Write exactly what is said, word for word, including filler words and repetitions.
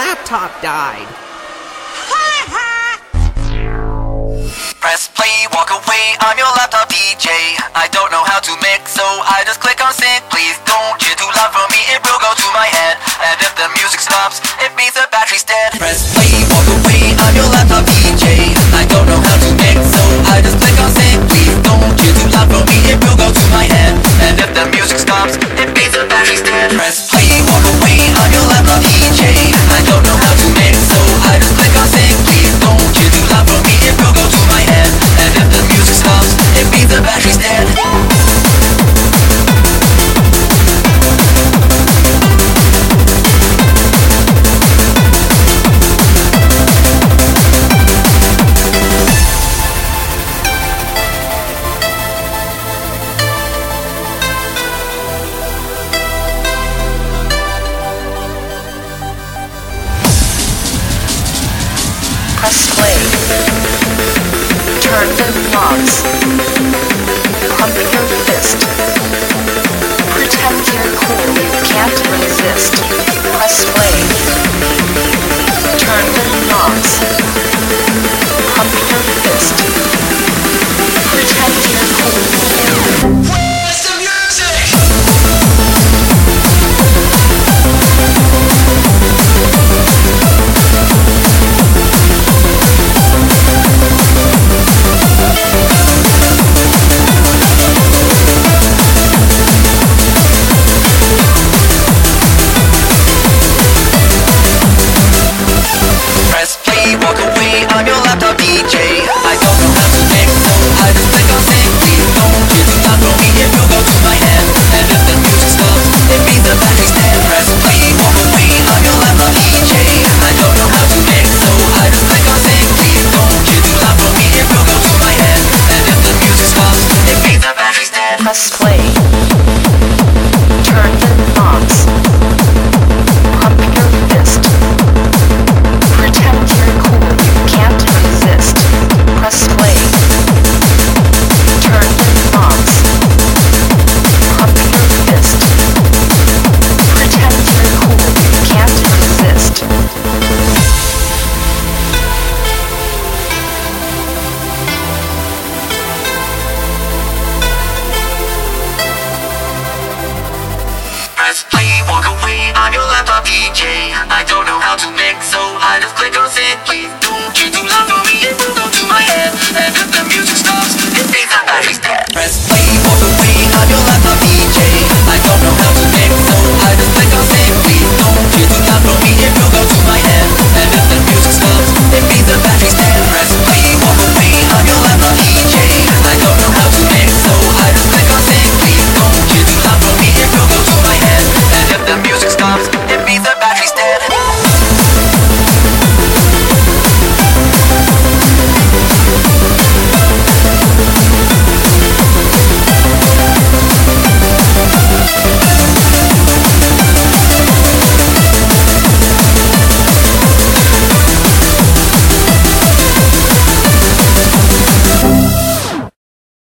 laptop died. Press play, walk away, I'm your laptop D J. I don't know how to mix, so I just click on sync. Please don't, you're too loud for me, it will go to my head. And if the music stops, it means the battery's dead. Press play, walk away, I'm your laptop D J. I don't know how to mix, so I just click on sync. Please don't, you're too loud for me, it will go to my head. And if the music stops, it means the battery's dead. Press play, walk away, I'm your laptop D J. I don't know how to mix, so I just click on sync. Please don't, you're too loud for me, it will go to my head. And if the music stops, it means the battery's dead. Press play. Turn the knobs. Pump your fist. Pretend you're cool, you can't resist. Press play. Turn the knobs. Pump your fist. Pretend you're cool. Where's the music? Press play, walk away, I'm your laptop D J. I don't know how to mix, so I just click on sync. Please don't, you're too loud for me, it will go to my head. And if the music stops, it means the battery's dead. Press play, walk away, I'm your laptop D J. I don't know how to mix, so I just click on sync. Please don't, you're too loud for me, it will go to my head. And if the music stops, it means the battery's dead. Press play. Turn the knobs. Pump your fist. Pretend you're cool, you can't resist. Press play. Turn the knobs. Pump your fist. Pretend you're cool, you can't resist. Press play, walk away, I'm your laptop D J. I don't know how to mix, so I just click on sync. Please don't, you're too loud for me, it will go to my head. And if the music stops, it means the battery's dead. Press play,